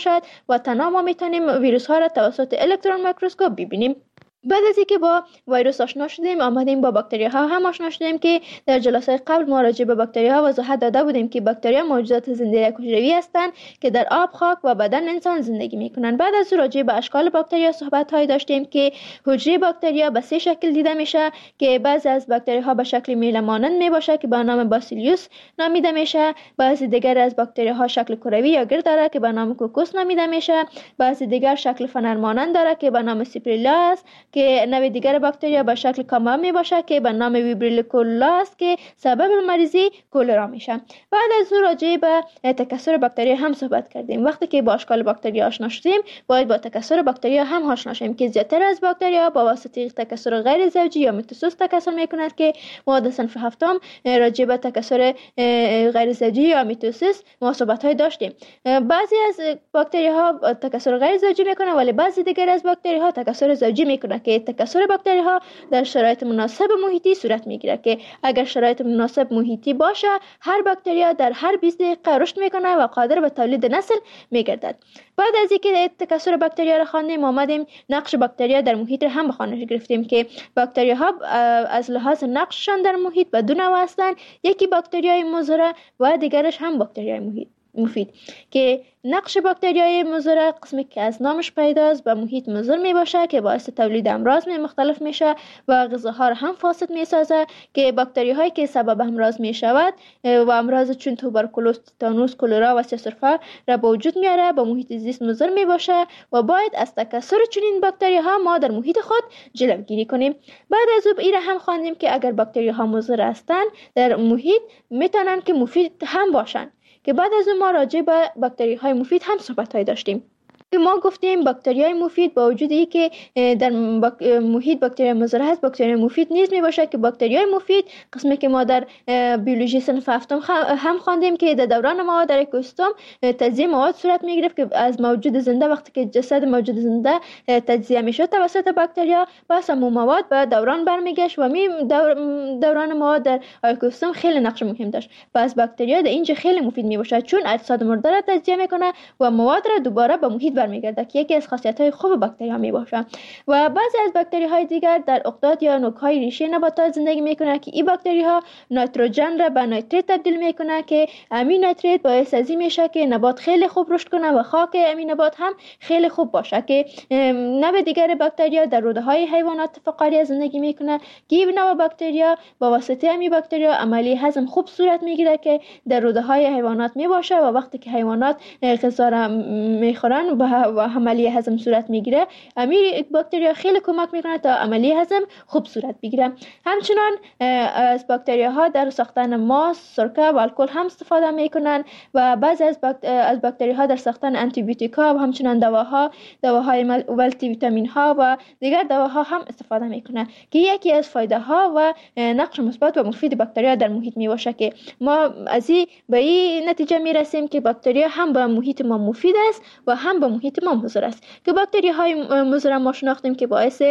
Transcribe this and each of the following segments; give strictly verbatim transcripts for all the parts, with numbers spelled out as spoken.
شد و تنها ما میتونیم ویروس ها را توسط الکترون میکروسکوپ ببینیم. بعد از اینکه با ویروس آشنا شدیم، آمدیم با باکتری ها هم آشنا شدیم که در جلسه قبل ما راجع به باکتری ها وضاحت داده بودیم که باکتری ها موجودات زنده حجروی هستند که در آب، خاک و بدن انسان زندگی میکنند. بعد از راجع به اشکال باکتری ها صحبت های داشتیم که حجره باکتری ها به سه شکل دیده میشه که بعضی از باکتری ها به شکل میله مانند می باشه که به نام باسیلیوس نامیده میشه، بعضی دیگر از باکتری ها شکل کروی یا گرد داره که به نام کوکوس نامیده میشه، بعضی دیگر شکل فنر مانند داره که به نام سیپریلا است که نوع دیگر باکتریا به شکل کاما می باشه که به نام ویبریلوکولا است که سبب مریضی کولرا میشه. بعد از او راجع به تکثر باکتریا هم صحبت کردیم. وقتی که با اشکال باکتریا آشنا شدیم، باید با تکثر باکتریا هم آشنا شیم که زیاتر از باکتریا با واسطه تکثر غیر زوجی یا میتوسیس تکثر میکند که ما در صنف هفتم راجع به تکثر غیر زوجی یا میتوسیس ما صحبت های داشتیم. بعضی از باکتریا ها تکثر غیر زوجی میکنه ولی بعضی دیگر از باکتریا ها تکثر زوجی میکنه که تکثر باکتری ها در شرایط مناسب محیطی صورت میگیره که اگر شرایط مناسب محیطی باشه، هر باکتری در هر بیست دقیقه رشد میکنه و قادر به تولید نسل میگردد. بعد از اینکه تکثر باکتری را خواندیم، آمدیم نقش باکتری در محیط را هم به خوانش گرفتیم که باکتری ها از لحاظ نقششان در محیط به دو نوع هستند، یکی باکتریای مضر و دیگرش هم باکتریای محیط مفید که نقش باکتریای مضر قسمی که از نامش پیداست به محیط مضر می باشه که باعث تولید امراض مختلف میشه و غذاها را هم فاسد می سازه که باکتری هایی که سبب امراض می شود و امراض چون توبرکولوز، تتانوس، کولرا و سرفه را به وجود میاره به محیط زیست مضر می باشه و باید از تکثر چنین باکتری ها ما در محیط خود جلوگیری کنیم. بعد از او این هم خواندیم که اگر باکتری ها مضر هستند در محیط میتونن که مفید هم باشن که بعد از اون ما راجع به باکتری های مفید هم صحبت های داشتیم که ما گفتیم باکتری های مفید با وجود ای که در باک... محیط باکتری مضر هست، باکتری مفید نیز می باشه که باکتری های مفید قسمی که ما در بیولوژی صنف هفتم هم خواندیم که در دوران ما در اکوسیستم تجزیه مواد صورت می گرفت که از موجود زنده وقتی که جسد موجود زنده تجزیه می شد توسط باکتریا پس همو مواد به دوران برمیگشت و می دور... دوران ما در اکوسیستم خیلی نقش مهم داشت. پس باکتریا در اینجا خیلی مفید می باشه چون اجساد مرده را تجزیه میکنه و مواد را دوباره به محیط برمیگرده که یکی از خاصیت‌های خوب باکتری ها می باشه. و بعضی از باکتری های دیگر در اقداد یا نوک‌های ریشه نباتات زندگی میکنه که این باکتری ها نیتروژن را به نیتریت تبدیل میکنه که امین نیتریت باعث از این میشه که نبات خیلی خوب رشد کنه و خاک امین نبات هم خیلی خوب باشه که نوع دیگر باکتری ها در روده های حیوانات فقاریه زندگی میکنه که این نوع باکتری ها با واسطه امی باکتری ها عملی هضم خوب صورت میگیره که در روده های حیوانات می باشه و وقتی که حیوانات غذا را میخورن و عملی هضم صورت میگیره، امی باکتریا خیلی کمک میکنه تا عملی هضم خوب صورت بگیره. همچنان از باکتریا ها در ساختن ماست، سرکه و الکل هم استفاده میکنن و بعضی از باکت... از باکتری ها در ساختن آنتی بیوتیکا و همچنان دواها، دواهای مولتی ویتامین ها و دیگر دواها هم استفاده میکنه که یکی از فایده ها و نقش مثبت و مفید باکتریا در محیط می باشه که ما از این به این نتیجه میرسیم که باکتریا هم به محیط ما مفید است و هم به محیط ما مضر است که باکتری های مضر ما شناختیم که باعث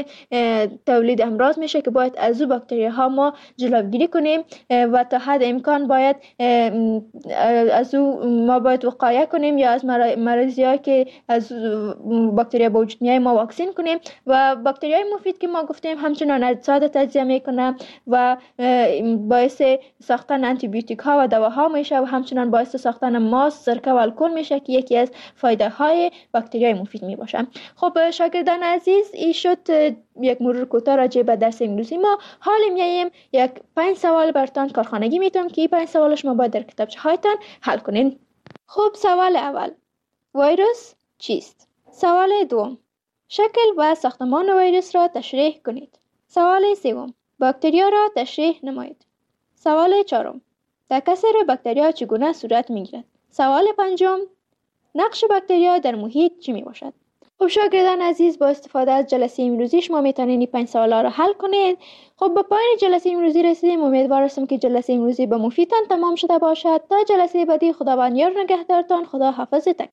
تولید امراض میشه که باید از او باکتری ها ما جلوگیری کنیم و تا حد امکان باید از او ما باید وقایه کنیم یا از مریضی هایی که از باکتری با وجود میای ما واکسین کنیم. و باکتری های مفید که ما گفتیم همچنان اجساد تجزیه میکنه و باعث ساختن آنتی بیوتیک ها و دواها میشه و همچنان باعث ساختن ماست، سرکه و الکل میشه که یکی از فایده های باکتری های مفید می باشه. خب شاگردان عزیز، این شد یک مرور کوتاه راجع به درس امروزی ما. حال میایم یک پنج سوال براتون کارخانگی میتونم که این پنج سوالش ما باید در کتابچه هایتان حل کنین. خب سوال اول، ویروس چیست؟ سوال دوم، شکل و ساختمان ویروس را تشریح کنید. سوال سوم، باکتریا را تشریح نمایید. سوال چهارم، تکثر باکتریا چگونه صورت میگیرد؟ سوال پنجم، نقش باکتریا در محیط چی می باشد؟ خب شاگردان عزیز، با استفاده از جلسه امروزی شما میتونید این پنج سوالا را حل کنید. خب با پایان جلسه امروزی رسیدیم. امیدوار هستم که جلسه امروزی به مفیدتان تمام شده باشد. تا جلسه بعدی خداوند یار نگهدارتان. خدا حافظتان.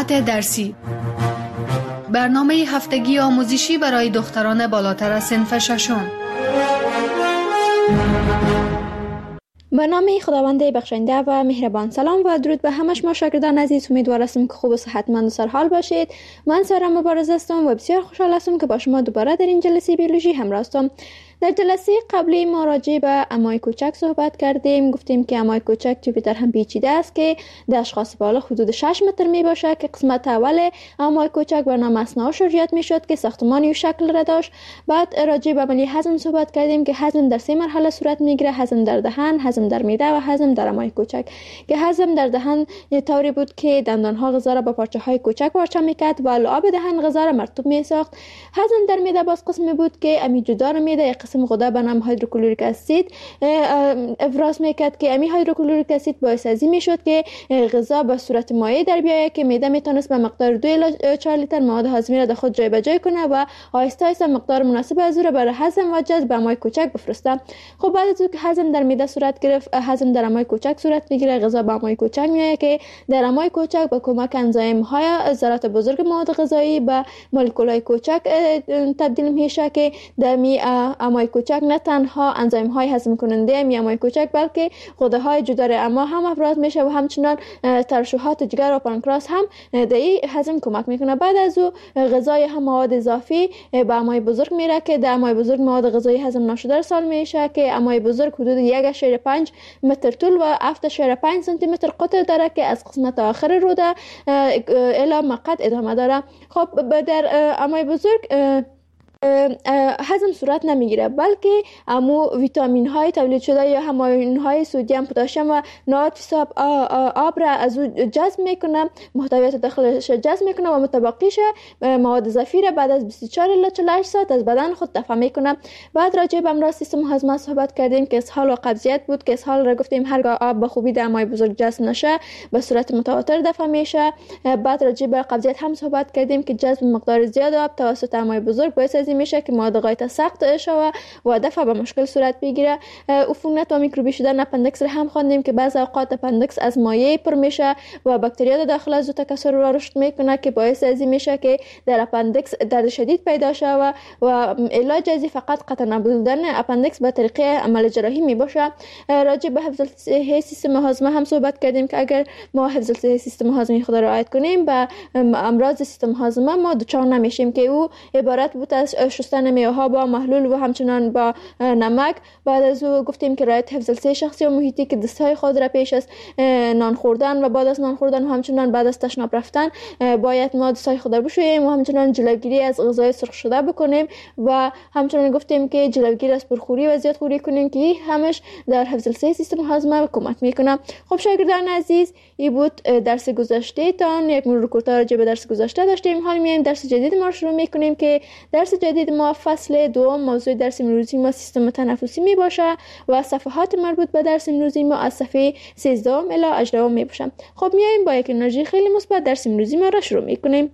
ساعت درسی، برنامه هفتگی آموزشی برای دختران بالاتر از صنف ششم. به نام خداوند بخشنده و مهربان. سلام و درود به همه شما شاگردان عزیز. امیدوار هستم که خوب و صحتمند و سرحال باشید. من سارا مبارز هستم و بسیار خوشحال هستم که با شما دوباره در این جلسه بیولوژی همراه هستم. در جلسه قبلی ما راجع به امای کوچک صحبت کردیم. گفتیم که امای کوچک جوپیتر هم پیچیده است که در اشخاص بالا حدود شش متر می باشه که قسمت اول امای کوچک بر نام اثنا شجریات می شد که ساختمانی و شکل را داشت. بعد راجع به عملی هضم صحبت کردیم که هضم در سه مرحله صورت میگیره: هضم در دهن، هضم در معده و هضم در امای کوچک. که هضم در دهن طوری بود که دندان ها غذا را به پارچه های کوچک پارچه میکرد و لعاب دهن غذا را مرطوب می ساخت. هضم در معده باز قسمی بود که امی جدار معده قسم غده به نام هیدروکلوریک اسید افراز میکرد که امی هیدروکلوریک اسید باعث ازی میشد که غذا به صورت مایع در بیاید که معده میتونست به مقدار دو الی چهار لیتر مواد هاضمه را در خود جای به جای کنه و آهسته آهسته مقدار مناسب از او را برای هضم و جذب به امای کوچک بفرسته. خب بعد از اینکه هضم در معده صورت گرفت، هضم در امای کوچک صورت میگیره. غذا به امای کوچک میآید که در امای کوچک با کمک انزیم های ذرات بزرگ مواد غذایی به مولکول های کوچک تبدیل میشه که در می امای کوچک نه تنها انزیم های هضم کننده می امای کوچک بلکه غده های جدار اما هم افراز میشه و همچنان ترشحات جگر و پانکراس هم در این هضم کمک میکنه. بعد از او غذای هم مواد اضافی به امای بزرگ میره که در امای بزرگ مواد غذایی هضم نشده ارسال میشه که امای بزرگ حدود یک ممیز پنج متر طول و هفت ممیز پنج سانتی متر قطر داره که از قسمت آخر روده الی مقعد ادامه داره. خب در امای بزرگ هضم صورت نمیگیره بلکه امو ویتامین های تولید شده یا هماین های سدیم، پتاسیم و نات فساب آب را از او جذب میکنه، محتویات داخلش جذب میکنه و متبقیش مواد اضافی را بعد از بیست و چهار الی چهل و هشت ساعت از بدن خود دفع میکنه. بعد راجع به امراض سیستم هاضمه صحبت کردیم که اسهال و قبضیت بود که اسهال را گفتیم هرگاه آب به خوبی در امای بزرگ جذب نشه به صورت متواتر دفع میشه. بعد راجع به قبضیت هم صحبت کردیم که جذب مقدار زیاد آب توسط امای بزرگ باعث از میشه که مواد غایت سخت شوه و دفع به مشکل صورت بگیره. عفونت و میکروبی شدن اپندکس را هم خواندیم که بعضی اوقات اپندکس از مایع پر میشه و باکتریا داخل از او تکثر و رشد میکنه که باعث از این میشه که در اپندکس درد شدید پیدا شوه و علاج از فقط قطع نبودن اپندکس به طریق عمل جراحی میباشه. راجع به حفظ صحی سیستم هاضمه هم صحبت کردیم که اگر ما حفظ صحی سیستم هاضمه خود را رعایت کنیم به امراض سیستم هاضمه ما دچار نمیشیم که او عبارت بود از شستن میوه‌ها با محلول و همچنان با نمک. بعد از او گفتیم که رعایت حفظ الصحه شخصی و محیطی که دستهای خود را پیش از نان خوردن و بعد از نان خوردن و همچنان بعد از تشناب رفتن باید ما دستهای خود را بشوییم و همچنان جلوگیری از غذای سرخ شده بکنیم و همچنان گفتیم که جلوگیری از پرخوری و زیاد خوری کنیم که همش در حفظ الصحه سیستم هاضمه کمک میکنه. خب شاگردان عزیز، این بود درس گذشته تان. یک مرور کوتاه راجع به درس گذشته داشتیم. حالا میایم درس جدید ما شروع میکنیم که درس جدید ما فصل دوم موضوع درس امروزی ما سیستم تنفسی می باشه و صفحات مربوط به درس امروزی ما از صفحه سیزده الی هجده می باشه. خب میایم با یک انرژی خیلی مثبت درس امروزی ما را شروع میکنیم.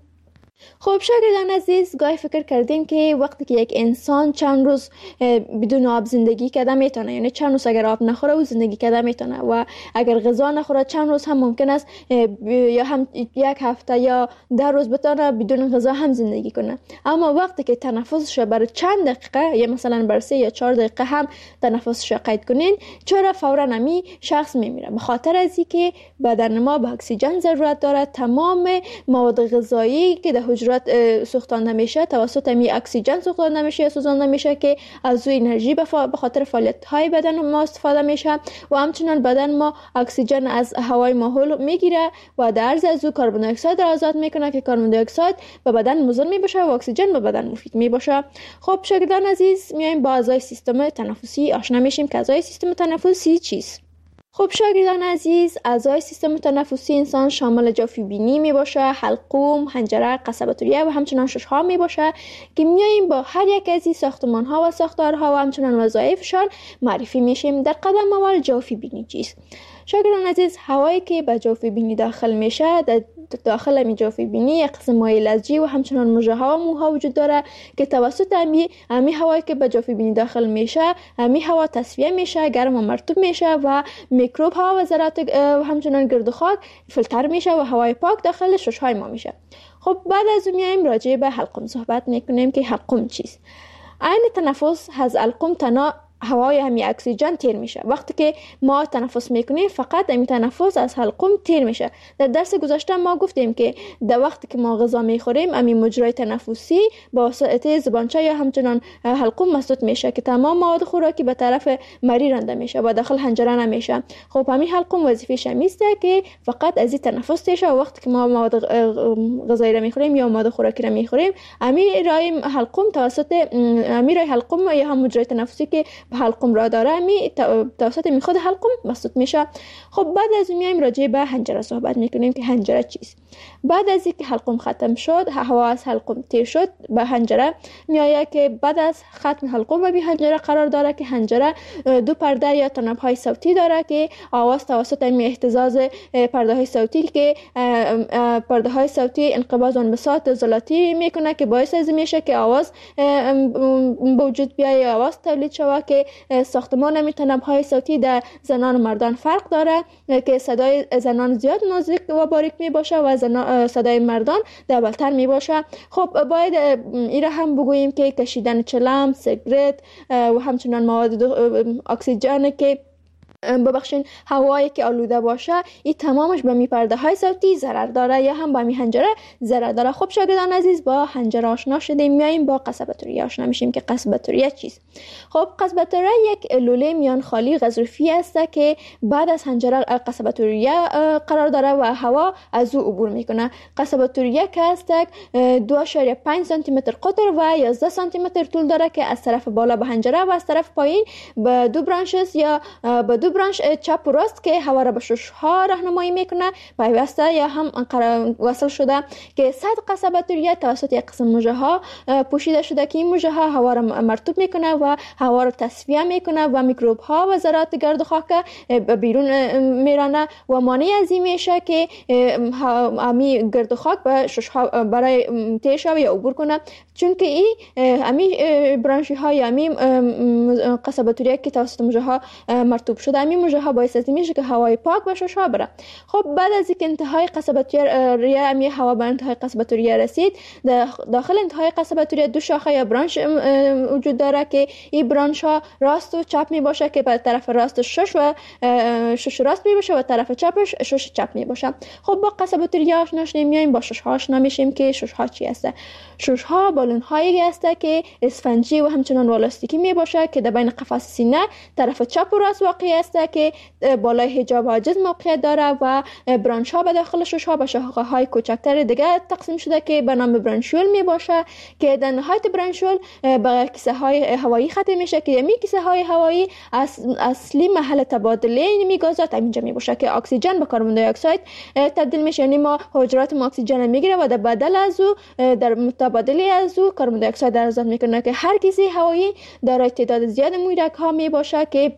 خب شاگردان عزیز، گاهی فکر کردیم که وقتی که یک انسان چند روز بدون آب زندگی کرده میتونه، یعنی چند روز اگر آب نخوره او زندگی کرده میتونه و اگر غذا نخوره چند روز هم ممکن است یا هم یک هفته یا ده روز بتونه بدون غذا هم زندگی کنه. اما وقتی که تنفسش برای چند دقیقه یا مثلا برای سه یا چهار دقیقه هم تنفسش قید کنین چرا فورا نمی شخص میمیره؟ به خاطر از اینکه بدن ما به اکسیژن ضرورت داره. تمام مواد غذایی که در حجرات سوختانده میشه توسط می اکسیژن سوختانده میشه یا سوزانده میشه که از او انرژی به خاطر فعالیت های بدن ما استفاده میشه و همچنان بدن ما اکسیژن از هوای ماحول میگیره و در عرض از او کربن دی اکساید را آزاد میکنه که کربن دی اکساید به بدن مضر میباشه و اکسیژن به بدن مفید میباشه. خب شاگردان عزیز، میایم با اعضای سیستم تنفسی آشنا میشیم که اعضای سیستم تنفسی چیست. خب شاگردان عزیز، اعضای سیستم تنفسی انسان شامل جوفی بینی می باشه، حلقوم، حنجره، قصبات ریه و همچنان ششها می باشه که میاییم با هر یک از این ساختمان ها و ساختارها و همچنان وظایفشان معرفی میشیم. در قدم اول جوفی بینی چیست؟ شاگردان عزیز، هوایی که به جوفه بینی داخل میشه، در داخل می جوفه بینی یک قسم مایع لزجی و همچنان مژه ها و موها وجود داره که توسط امی امی هوایی که به جوفه بینی داخل میشه، امی هوا تصفیه میشه، گرم و مرطوب میشه و میکروب ها و ذرات و همچنان گرد و خاک فیلتر میشه و هوای پاک داخل شش های ما میشه. خب بعد از اون میایم راجع به حلقوم صحبت میکنیم که حلقوم چیست. عین تنفس از حلقوم تنها هوای همی اکسیژن تیر میشه. وقتی که ما تنفس میکنیم فقط همی تنفس از حلقوم تیر میشه. در درس گذشته ما گفتیم که در وقتی که ما غذا میخوریم همی مجرای تنفسی با واسطه زبانچه یا همچنان حلقوم مسدود میشه که تمام مواد خوراکی به طرف مری رانده میشه و داخل حنجره نمیشه. خب همین حلقوم وظیفه‌ش همیسته که فقط از این تنفس تیر شه و وقتی که ما مواد غذایی را میخوریم یا مواد خوراکی را میخوریم همی رای حلقوم توسط همی رای حلقوم یا هم مجرای تنفسی که حلقوم را داره می توسط می خود حلقوم مسدود میشه. خب بعد از میایم راجع به حنجره صحبت میکنیم که حنجره چیست. بعد از اینکه حلقوم ختم شد، هوا از حلقوم تیر شد، به حنجره میآید که بعد از ختم حلقوم به حنجره قرار داره که حنجره دو پرده یا تناب های صوتی داره که آواز توسط می اهتزاز پرده های صوتی که پرده های صوتی انقباض و انبساط زلاتی میکنه که باعث از میشه که آواز به وجود بیاید، آواز تولید شود که ساختمان می تناب های صوتی در زنان و مردان فرق داره که صدای زنان زیاد نازک و باریک می باشه و صدای مردان دبلتر می باشه. خب باید این را هم بگوییم که کشیدن چلم، سیگرت و همچنان مواد اکسیژن که ببخشین هوایی که آلوده باشه این تمامش به می پرده های صوتی ضرر داره یا هم به می حنجره ضرر داره. خب شاگردان عزیز، با حنجره آشنا شدیم، میایم با قصبه بطریه آشنا میشیم که قصبه بطریه چیست. خب قصبه بطریه یک لوله میان خالی غضروفی است که بعد از حنجره قصبه بطریه قرار داره و هوا از او عبور میکنه. قصبه بطریه که است دو اشاریه پنج سانتی متر قطر و یازده سانتی متر طول داره که از طرف بالا به حنجره و از طرف پایین به دو برانچز یا به دو برانچ چپ و راست که هوا را به شش ها راهنمایی میکنه پیوسته یا هم وصل شده که سطح قصبه بطریه توسط یک قسم مژه ها پوشیده شده که این مژه ها هوا را مرطوب میکنه و هوا را تصفیه میکنه و میکروب ها و ذرات گرد و خاک بیرون میرانه و مانع از این میشه که امی گرد و خاک به شش ها برای تیر شوه یا عبور کنه، چون که این امی برانشی های امی قصبه بطریه که توسط مژه ها مرطوب شده امی مژه ها باعث میشه که هوای پاک به شش ها بره. خب بعد از اینکه انتهای قصبه بطریه امی هوا به انتهای قصبه بطریه رسید، داخل انتهای قصبه بطریه دو شاخه یا برانش وجود داره که این برانش ها راست و چپ می باشه که به طرف راست شش و شش راست می باشه و طرف چپش شش چپ می باشه. خب با قصبه بطریه آشنا شدیم، میایم با شش ها آشنا میشیم که شش ها چی هست. شش ها بالون هایی هست که اسفنجی و همچنان والاستیکی می باشه که در بین قفس سینه طرف چپ و راست واقع است که بالای حجاب حاجز موقعیت داره و برانچ ها به داخل شش ها به شاخه های کوچکتر دیگه تقسیم شده که به نام برانشول می باشه که در نهایت برانشول به کیسه های هوایی ختم میشه که می کیسه های هوایی از اصلی محل تبادله می گازات اینجا می باشه که اکسیژن به کربن دی اکساید تبدیل میشه. یعنی ما حجرات ما اکسیژن میگیره و در بدل از او در متبادله از او کربن دی اکساید در آزاد میکنه که هر کیسه هوایی دارای تعداد زیاد مویرک ها می باشه که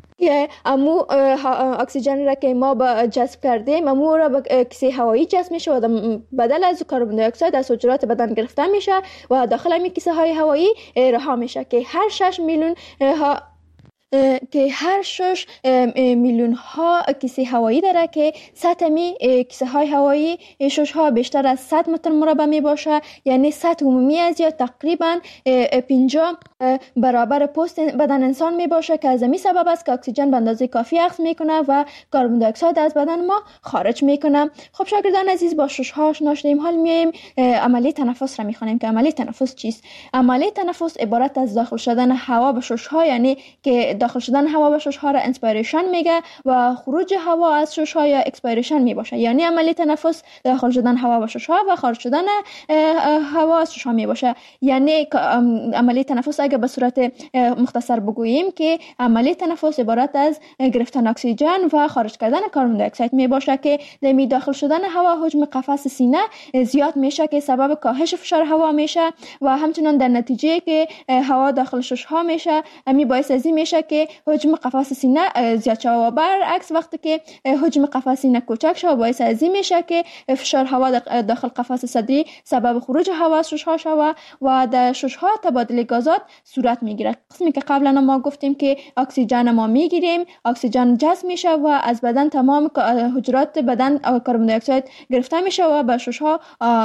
امو اکسیژن را که ما با جذب کردیم امو را به کیسه هوایی جذب میشه و بدل از کربن دی اکساید از حجرات بدن گرفته میشه و داخل این کیسه های هوایی رها میشه که هر شش میلیون ها که هر شش میلیون ها کیسه هوایی داره که سطح می کیسه های هوایی شش ها بیشتر از صد متر مربع می باشه، یعنی سطح عمومی از یا تقریبا پنجاه برابر پوست بدن انسان می باشه که از این سبب است که اکسیژن به اندازه کافی اخذ میکنه و کربن دی اکساید از بدن ما خارج میکنه. خب شاگردان عزیز، با شش ها آشنا شدیم، حال میایم عملی تنفس را میخوانیم که عملی تنفس چیست. عملی تنفس عبارت از داخل شدن هوا به شش ها، یعنی که داخل شدن هوا به شش ها را انسپایریشن میگه و خروج هوا از شش ها یا اکسپایریشن می باشه. یعنی عملی تنفس داخل شدن هوا به شش ها و خارج شدن هوا از شش ها می باشه. یعنی عملی تنفس اگر به صورت مختصر بگوییم که عملیه تنفس عبارت از گرفتن اکسیژن و خارج کردن کربن دی اکساید می باشه که در می داخل شدن هوا حجم قفس سینه زیاد میشه که سبب کاهش فشار هوا میشه و همچنان در نتیجه که هوا داخل شش ها میشه می باعث از این میشه که حجم قفس سینه زیاد شود و برعکس وقتی که حجم قفس سینه کوچک شود باعث از این میشه که فشار هوا داخل قفس صدری سبب خروج هوا از شش ها شود و در شش ها تبادل گازات صورت میگیره. قسمی که قبلا ما گفتیم که اکسیژن ما میگیریم، اکسیژن جذب میشه و از بدن تمام حجرات بدن کربن دی اکساید گرفته میشه و به شش ها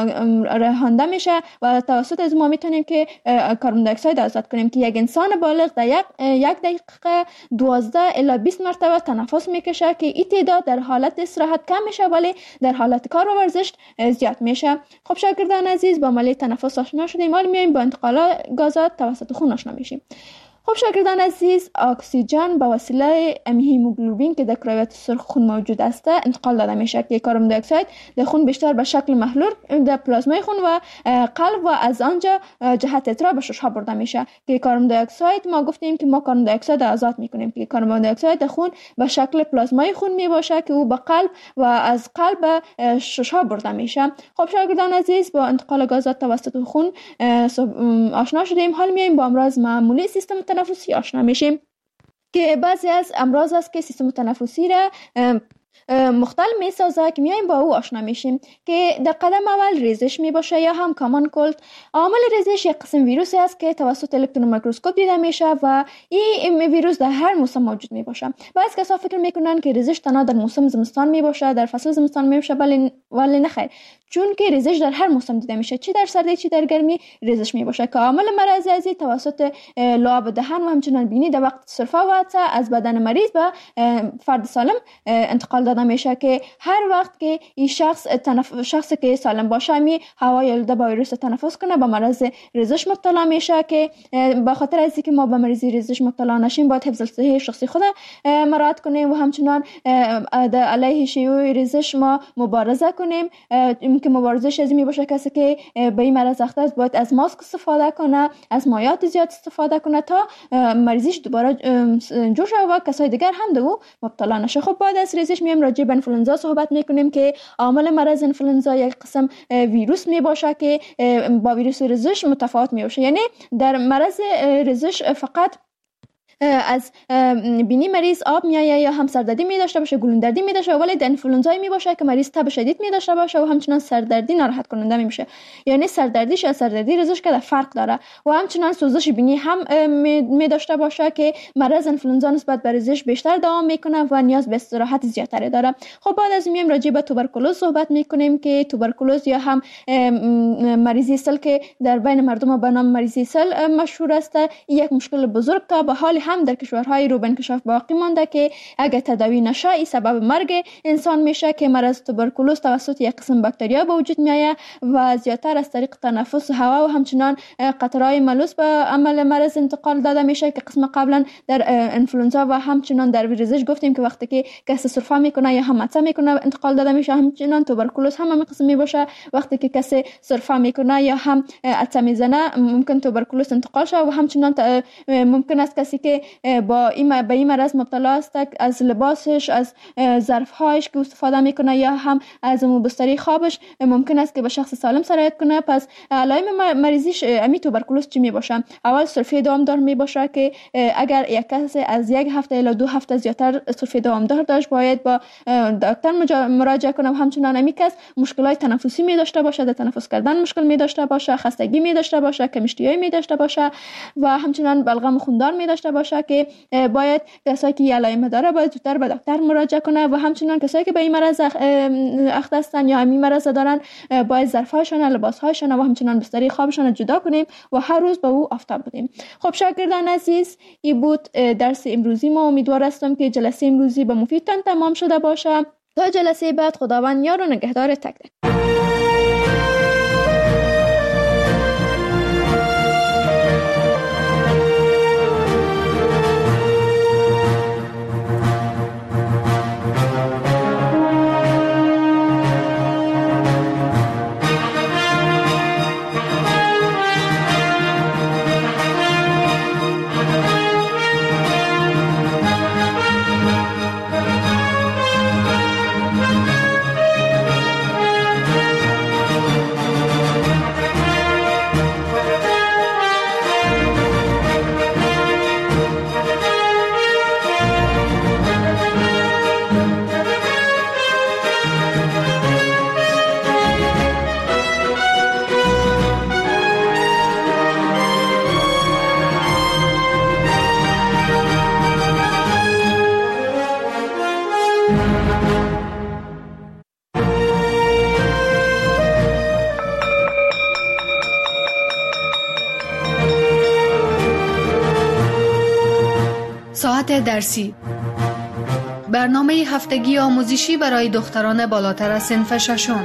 رهانده میشه و توسط از ما میتونیم که کربن دی اکساید آزاد کنیم که یک انسان بالغ در یک یک دقیقه دوازده الی بیست مرتبه تنفس میکشه که این تعداد در حالت استراحت کم میشه ولی در حالت کار و ورزش زیاد میشه. خب شاگردان عزیز، با عملیه تنفس آشنا شدیم، حالا میایم با انتقال گازات توسط خون آشنا میشیم. خب شاگردان عزیز، اکسیژن به وسیله هیموگلوبین که در کرویات سرخ خون موجود است انتقال داده میشه که کربن دی اکساید در خون بیشتر به شکل محلول در پلازمای خون و قلب و از آنجا جهت اترا به شش ها برده میشه که کربن دی اکساید ما گفتیم که ما کربن دی اکساید آزاد میکنیم که کربن دی اکساید در خون به شکل پلازمای خون می باشه که او به قلب و از قلب به شش ها برده میشه. خب شاگردان عزیز، با انتقال گازات توسط خون آشنا شدیم، حال میایم با امراض معمولی سیستم تنفسی آشنا میشیم که بعضی از امراض است که سیستم تنفسی را مختل می سازه که میایم با او آشنا میشیم که در قدم اول ریزش می باشه یا هم کامان کولد. عامل ریزش یک قسم ویروسی است که توسط الکترون میکروسکوپ دیده میشه و این ویروس در هر موسم موجود می باشه. بعضی کسا فکر میکنن که ریزش تنها در موسم زمستان می باشه، در فصل زمستان می باشه، ولی ولی نه خیر، چون که ریزش در هر موسم دیده میشه، چی در سردی چی در گرمی ریزش می باشه که عامل مرض ازی توسط لعاب دهن و همچنان بینی در وقت سرفه و عطسه از بدن مریض به فرد سالم انتقال داده میشه که هر وقت که این شخص تنف... شخصی که سالم باشه می هوای آلوده با ویروس تنفس کنه به مرض ریزش مبتلا میشه که به خاطر از اینکه ما به مرض ریزش مبتلا نشیم باید حفظ صحی شخصی خود مراعات کنیم و همچنان در علیه شیوع ریزش ما مبارزه کنیم که مبارزش از می باشه کسی که به این مرض اخته است باید از ماسک استفاده کنه، از مایعات زیاد استفاده کنه تا مریضیش دوباره جور شود و کسای دیگر هم دو مبتلا نشه. خب بعد از ریزش میم راجع به انفلوئنزا صحبت میکنیم که عامل مرض انفلوئنزا یک قسم ویروس می باشه که با ویروس ریزش متفاوت می باشه. یعنی در مرض ریزش فقط از بینی مریض آب میایه یا هم سردردی می داشته باشه، گلوندردی می داشته، ولی در انفلوئنزا می باشه که مریض تب شدید می داشته باشه و همچنان سردردی ناراحت کننده می میشه. یعنی سردردیش از سردردی ریزش که فرق داره و همچنان سوزش بینی هم می داشته باشه که مرض انفلوئنزا نسبت به ریزش بیشتر دوام میکنه و نیاز به استراحت زیادتری داره. خب بعد از میایم راجع به توبرکولوز صحبت میکنیم که توبرکولوز یا هم مریضی سل که در بین مردم به نام مریضی سل مشهور است، یک مشکل بزرگ تا به حال هم در کشورهای رو به انکشاف باقی مانده که اگر تداوی نشه این سبب مرگ انسان میشه که مرض توبرکولوز توسط یک قسم باکتریا به وجود میآید و زیادتر از طریق تنفس هوا و همچنان قطرهای ملوث به عمل مرض انتقال داده میشه که قسم قبلا در انفلوئنزا و همچنان در ریزش گفتیم که وقتی که کسی سرفه میکنه یا هم عطسه میکنه انتقال داده میشه. همچنان توبرکولوز هم همین قسم می باشه، وقتی که کسی سرفه میکنه یا هم عطسه میزنه ممکن توبرکولوز انتقال شه و همچنان ممکن است کسی که با این به این مرض مبتلا است از لباسش، از ظرفهایش که استفاده میکنه یا هم از بستری خوابش ممکن است که به شخص سالم سرایت کنه. پس علائم مریضیش امی توبرکولوز چی می باشه؟ اول سرفه دوامدار می باشه که اگر یک کس از یک هفته الی دو هفته زیادتر سرفه دوامدار داشت باید با دکتر مراجعه کنه و همچنان امی کس مشکلات تنفسی می داشته باشه، در تنفس کردن مشکل می داشته باشه، خستگی می داشته باشه، کماشتیایی می داشته باشه و همچنان بلغم خوندار می داشته باشه که باید کسایی که علائم داره باید زودتر به دکتر مراجعه کنه و همچنان کسایی که به این مرض اخته هستن یا همین مرض دارن باید ظرف‌هاشون، لباس‌هاشون و همچنان بستری خوابشون جدا کنیم و هر روز به او آفتاب بدیم. خب شاگردان عزیز، این بود درس امروزی ما. امیدوار هستم که جلسه امروزی به مفیدتان تمام شده باشه. تا جلسه بعد خداوند یار و نگهدار تک تک. موضوعات درسی. برنامه هفتگی آموزشی برای دختران بالاتر از صنف ششم.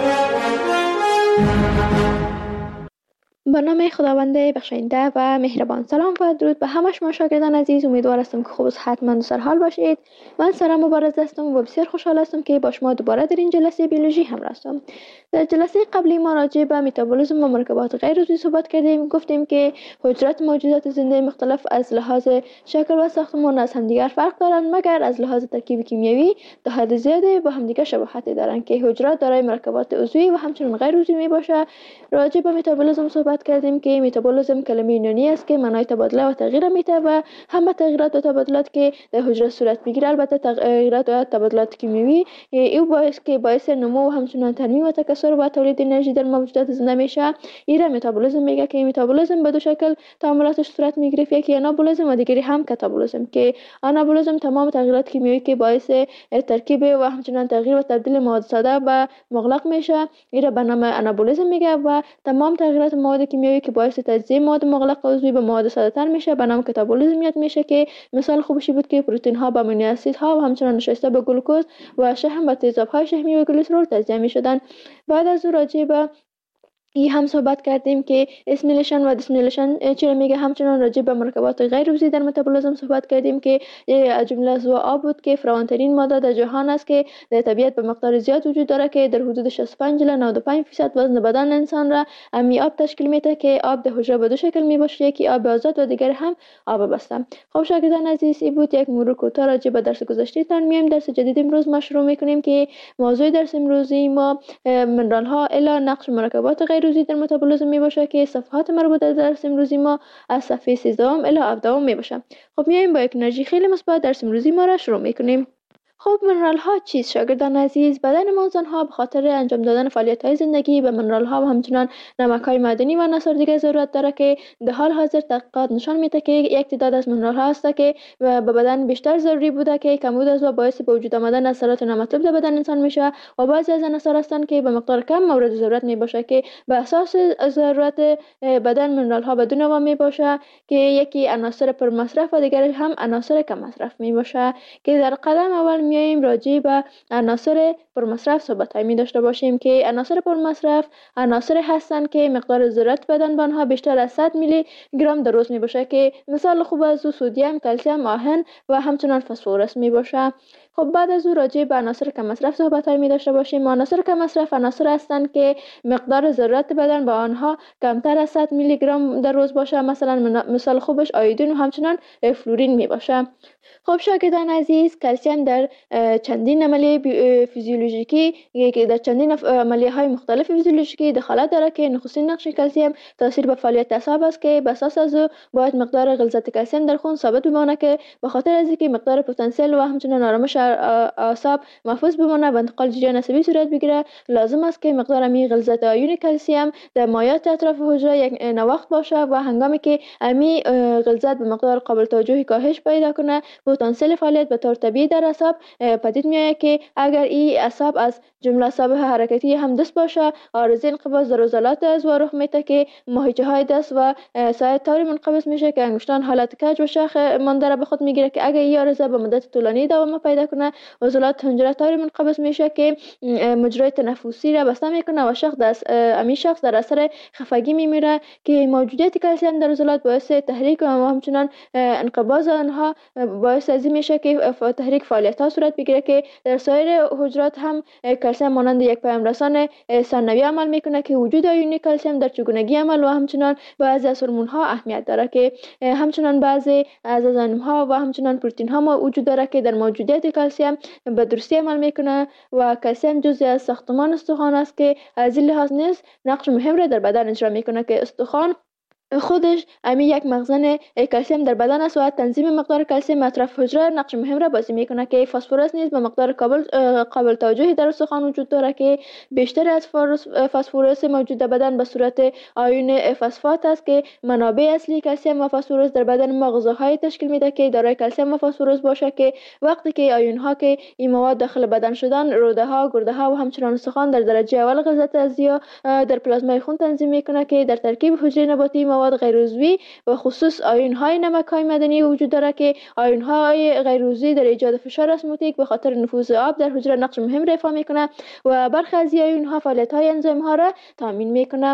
به نام خداوند بخشنده و مهربان. سلام و درود به همه شما شاگردان عزیز. امیدوار هستم که خوب و صحتمند و سرحال باشید. من سارا مبارز هستم و بسیار خوشحال هستم که با شما دوباره در این جلسه بیولوژی همراه هستم. در جلسه قبلی ما راجع به متابولیسم و مرکبات غیر عضوی صحبت کردیم. گفتیم که حجرات موجودات زنده مختلف از لحاظ شکل و ساختمان از همدیگر فرق دارند، مگر از لحاظ ترکیب کیمیایی تا حد زیادی با همدیگر شباهت دارند که حجرات دارای مرکبات عضوی و همچنین غیر عضوی میباشه. راجع به متابولیسم صحبت کردیم که متابولیسم کلمه یونانی است که معنای تبادله و تغییر میده و همه تغییرات و تبادلات که در حجره صورت میگیره، البته تغییرات و تبادلات کیمیایی، این باعث که باعث نمو و همچنین ترمیم و تکثر و تولید انرژی در موجودات زنده میشه. این را متابولیسم میگه که متابولیسم به دو شکل تعاملاتش صورت میگیره، یکی آنابولیسم و دیگری هم کاتابولیسم. که آنابولیسم تمام تغییرات کیمیایی که باعث ترکیب و همچنین تغییر و تبدیل مواد ساده به مغلق میشه، این را به نام آنابولیسم میگه، و تمام تغییرات مواد کیمیایی که باعث تجزیه مواد مغلق عضوی به مواد ساده تر میشه به نام کاتابولیسم یاد میشه. که مثال خوبشی بود که پروتئین ها به امینو اسید ها و همچنین نشسته به گلوکوز و شحم و تیزاب های شحمی و گلیسرول تجزیه میشدن. بعد از او راجع به این هم صحبت کردیم که اسمیلیشن و دیسمیلیشن چرا میگه. همچنان راجع به مرکبات غیر عضوی در متابولیسم صحبت کردیم که از جمله از آب بود که فراوان‌ترین ماده در جهان است که در طبیعت به مقدار زیاد وجود داره که در حدود شصت و پنج الی نود و پنج درصد وزن بدن انسان را امی آب تشکیل میده. که آب در حجره به دو شکل میباشه، یکی آب آزاد و دیگر هم آب بسته. خب شاگردان عزیز، این بود یک مرور کوتاه راجع به درس گذشته تان. میایم درس جدید امروز ما شروع میکنیم که موضوع درس امروزی ما منرال ها الی نقش مرکبات غیر عضوی در متابولیسم می باشه که صفحات مربوط در درس امروزی ما از صفحه سیزده الی هفده می باشه. خب میایم با یک انرژی خیلی مثبت درس امروزی ما را شروع میکنیم. خب منرال ها چیست شاگردان عزیز؟ بدن ما انسان ها به خاطر انجام دادن فعالیت های زندگی به منرال ها و همچنان نمک های معدنی و عناصر دیگه ضرورت داره که در حال حاضر تحقیقات نشان میده که یک تعداد از منرال ها هست که به بدن بیشتر ضروری بوده که کمبود از و باعث به وجود آمدن اثرات نامطلوب در بدن انسان میشه، و بعضی از عناصر هستند که به مقدار کم مورد ضرورت میباشه که به اساس ضرورت بدن منرال ها بدون نوع میباشه که یکی عناصر پر مصرف و دیگر هم عناصر کم مصرف میباشه. که در قدم اول میایم راجع به عناصر پرمصرف صحبت می داشته باشیم که عناصر پرمصرف عناصر هستند که مقدار ضرورت بدن به آنها بیشتر از صد میلی گرم در روز می باشه. که مثال خوب از او سدیم، کلسیم، آهن و همچنان فسفرس می باشه. خب بعد از او راجع به عناصر کم مصرف صحبت می داشته باشیم. عناصر کم مصرف عناصر هستند که مقدار ضرورت بدن به آنها کمتر از صد میلی گرم در روز باشه. مثلا مثال خوبش آیودین و همچنان فلورین می باشه. خب شاگردان عزیز، کلسیم در چندین عملیه فیزیولوژیکی که در چندین عملیه های مختلف فیزیولوژیکی دخالت داره که نخستین نقش کلسیم تاثیر به فعالیت اعصاب است که به اساس از او باید مقدار غلظت کلسیم در خون ثابت بمانه که به خاطر از اینکه مقدار پتانسیل و همچنین آرامش اعصاب محفوظ بمانه و انتقال جریان عصبی صورت بگیره، لازم است که مقدار امی غلظت آیون کلسیم در مایات اطراف حجره یک نواخت باشه و هنگامی که امی غلظت به مقدار قابل توجهی کاهش پیدا کنه، پتانسیل فعالیت به طور طبیعی در اعصاب پدید میآید. که اگر این اعصاب از جمله اعصاب حرکتی هم دست باشه، عارضه انقباض در عضلات از رخ میده که ماهیچه های دست و ساعد طوری منقبض میشه که انگشتان حالت کج و شاخ مانده را به خود میگیره. که اگر این عارضه به مدت طولانی دوام پیدا کنه، عضلات حنجره طوری منقبض میشه که مجرای تنفسی را بسته میکنه و شخص دست امی شخص در اثر خفگی میمیره. که موجودیت کلسیم در عضلات باعث تحریک و همچنان انقباض آنها باعث از این میشه که تحریک فعالیت ها صورت بگیره. که در سایر حجرات هم کلسیم مانند یک پیام رسان ثانوی عمل میکنه که وجود آیون کلسیم در چگونگی عمل و همچنان بعضی از هورمون ها اهمیت داره. که همچنان بعضی از انزیم ها و همچنان پروتئین ها ما وجود داره که در موجودیت کلسیم به درستی عمل میکنه و کلسیم جزئی از ساختمان استخوان است که از این لحاظ نیز نقش مهم را در بدن اجرا میکنه. که استخوان خودش امی یک مخزن کلسیم در بدن است و تنظیم مقدار کلسیم اطراف حجره نقش مهم را بازی میکنه. که فسفرس نیز به مقدار قابل قابل توجهی در استخوان وجود داره که بیشتر از فسفرس موجود در بدن به صورت آیون فسفات است. که منابع اصلی کلسیم و فسفرس در بدن ما غذاهای تشکیل میده که دارای کلسیم و فسفرس باشه. که وقتی که آیون ها که این مواد داخل بدن شدن، روده ها، گرده ها و همچنان استخوان در درجه اول غلظت ازیا در پلازمای خون تنظیم میکنه که در ترکیب حجره نباتی مواد غیر عضوی و خصوص آیون های نمک های معدنی وجود داره که آیون های غیر عضوی در ایجاد فشار اسموتیک به خاطر نفوذ آب در حجره نقش مهم ایفا میکنه و برخی از آیون ها فعالیت های انزیم ها را تامین میکنه.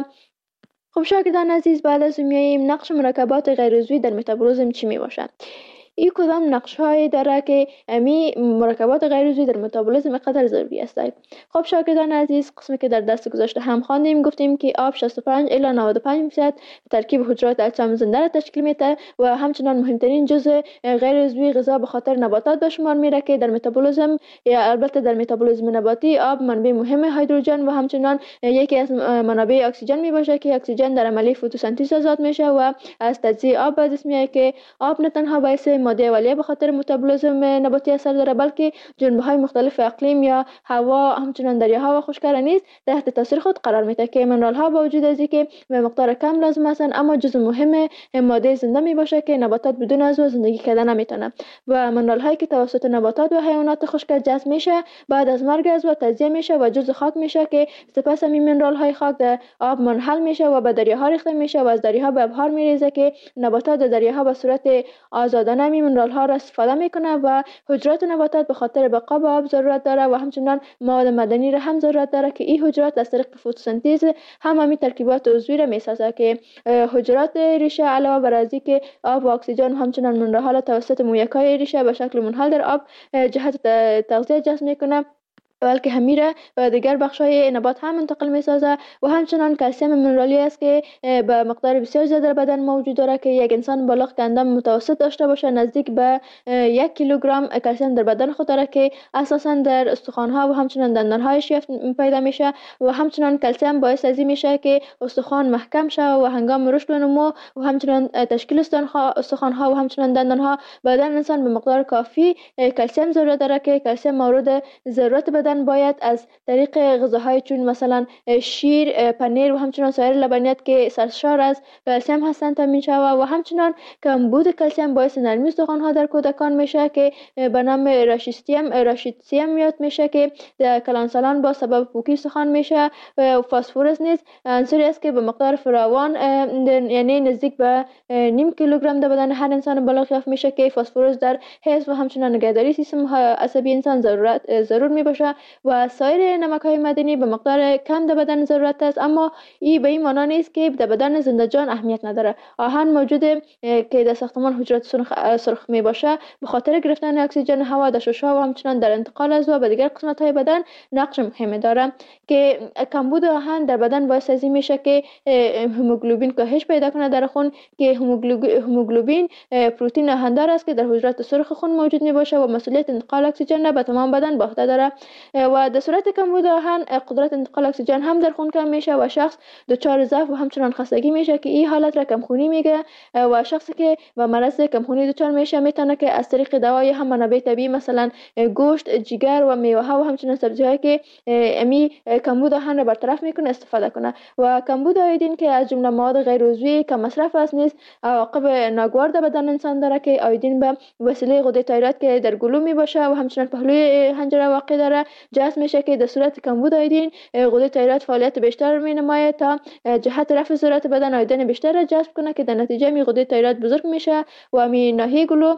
خب شاگردان عزیز، بعد از میاییم نقش مرکبات غیر عضوی در متابولیسم چی می باشد؟ این کدام نقش هایی داره که امی مرکبات غیر عضوی در متابولیسم قدر ضروری است؟ خب شاگردان عزیز، قسمی که در دست گذشته هم خواندیم گفتیم که آب شصت و پنج الی نود و پنج درصد ترکیب حجرات اجسام زنده را تشکیل میده و همچنان مهمترین جزء غیر عضوی غذا به خاطر نباتات به شمار میره که در متابولیسم یا البته در متابولیسم نباتی آب منبع مهم هیدروژن و همچنان یکی از منابع اکسیژن می باشه که اکسیژن در عملیه فتوسنتز آزاد میشه و از تجزیه آب به دست میاد که آب نه تنها باعث ماده اولیه به خاطر متابولیسم نباتی اثر داره بلکه جنبه های مختلف اقلیم یا هوا همچنان دریاها و خشکیدنی نیز تحت تاثیر خود قرار میده که منرال ها با وجود از اینکه به مقدار کم لازم هستند اما جزء مهم ماده زنده می باشه که نباتات بدون عضو زندگی کردن نمیتونه و منرال هایی که توسط نباتات و حیوانات خشک جذب میشه بعد از مرگ عضو تجزیه میشه و جزء خاک میشه که سپس همین منرال های خاک در آب منحل میشه و به دریاها ریخته میشه و از دریاها به ابحار میریزه که نباتات در دریاها به صورت آزادانه همین منرال ها را استفاده میکنه و حجرات نباتات به خاطر بقا به آب ضرورت داره و همچنان مواد معدنی را هم ضرورت داره که این حجرات از طریق فتوسنتز هم همین ترکیبات عضوی را میسازه که حجرات ریشه علاوه بر از اینکه آب و اکسیژن همچنان منرال ها را توسط مویکای ریشه به شکل منحل در آب جهت تغذیه جذب میکنه بلکه همیره و دیگر بخش‌های نبات هم منتقل می‌سازه و همچنان کلسیم منرالی است که به مقدار بسیار زیاد در بدن موجود داره که یک انسان بالغ که اندام متوسط داشته باشه نزدیک به یک کیلوگرم کلسیم در بدن خود داره که اساساً در استخوان‌ها و همچنان دندان‌های شیفت پیدا میشه و همچنان کلسیم باعث از این میشه که استخوان محکم شه و هنگام رشد و نمو و همچنان تشکیل استخوان‌ها و همچنان دندان‌ها بدن انسان به مقدار کافی کلسیم ضرورت داره که کلسیم مورد ضرورت بدن باید از طریق غذاهای چون مثلا شیر، پنیر و همچنان سایر لبنیات که سرشار از کلسیم هستند تامین شود و همچنان کمبود کلسیم باعث نرمی استخوان‌ها در کودکان میشه که به نام راشیستیم راشیتسیم یاد میشه که در کلانسالان با سبب پوکی استخوان میشه و فسفرس نیز عنصری است که به مقدار فراوان یعنی نزدیک به نیم کیلوگرم در بدن هر انسان بالغ یافت میشه که فسفرس در حفظ و همچنان نگهداری سیستم عصبی انسان ضرورت ضرور میباشه و سایر نمک‌های معدنی به مقدار کم در بدن ضرورت است اما این به این معنی نیست که در بدن زنده جان اهمیت نداره. آهن موجوده که در ساختمان حجرات سرخ, سرخ می باشه به خاطر گرفتن اکسیژن هوا در شش‌ها و همچنان در انتقال از و به دیگر قسمت‌های بدن نقش مهمی داره که کمبود آهن در بدن باعث از این میشه که هموگلوبین کاهش پیدا کنه در خون که هموگلوبین پروتئین آهندار است که در حجرات سرخ خون موجود می باشه و مسئولیت انتقال اکسیژن را به تمام بدن به عهده داره و در صورت کمبود آهن قدرت انتقال اکسیژن هم در خون کم میشه و شخص دچار ضعف و همچنان خستگی میشه که این حالت را کمخونی میگه و شخصی که به مرض کمخونی دچار میشه میتونه که از طریق دوای هم منابع طبیعی مثلا گوشت، جگر و میوه ها و همچنان سبزی هایی که امی کمبود آهن را برطرف میکنه استفاده کنه و کمبود آیودین که از جمله مواد غیر عضوی که مصرف است نیز عواقب ناگوار در بدن انسان داره که آیودین به وسیله غده تایروید که در گلو می باشه و همچنان پهلوی حنجره واقع داره جذب میشه که در صورت کمبود آیودین غده تایروید فعالیت بیشتر می نماید تا جهت رفع ضرورت بدن آیودین بیشتر را جذب کنه که در نتیجه می غده تایروید بزرگ میشه و می ناحیه گلو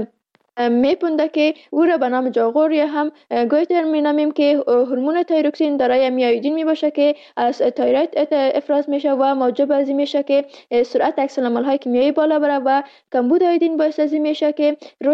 میپونده که او را به نام جاغور یا هم گویتر مینامیم که هورمون تایروکسین دارای میایودین می باشه که از تایروید افراز میشه و موجب از این میشه که سرعت عکس العمل های کیمیایی بالا بره و کمبود آیودین باعث از این میشه که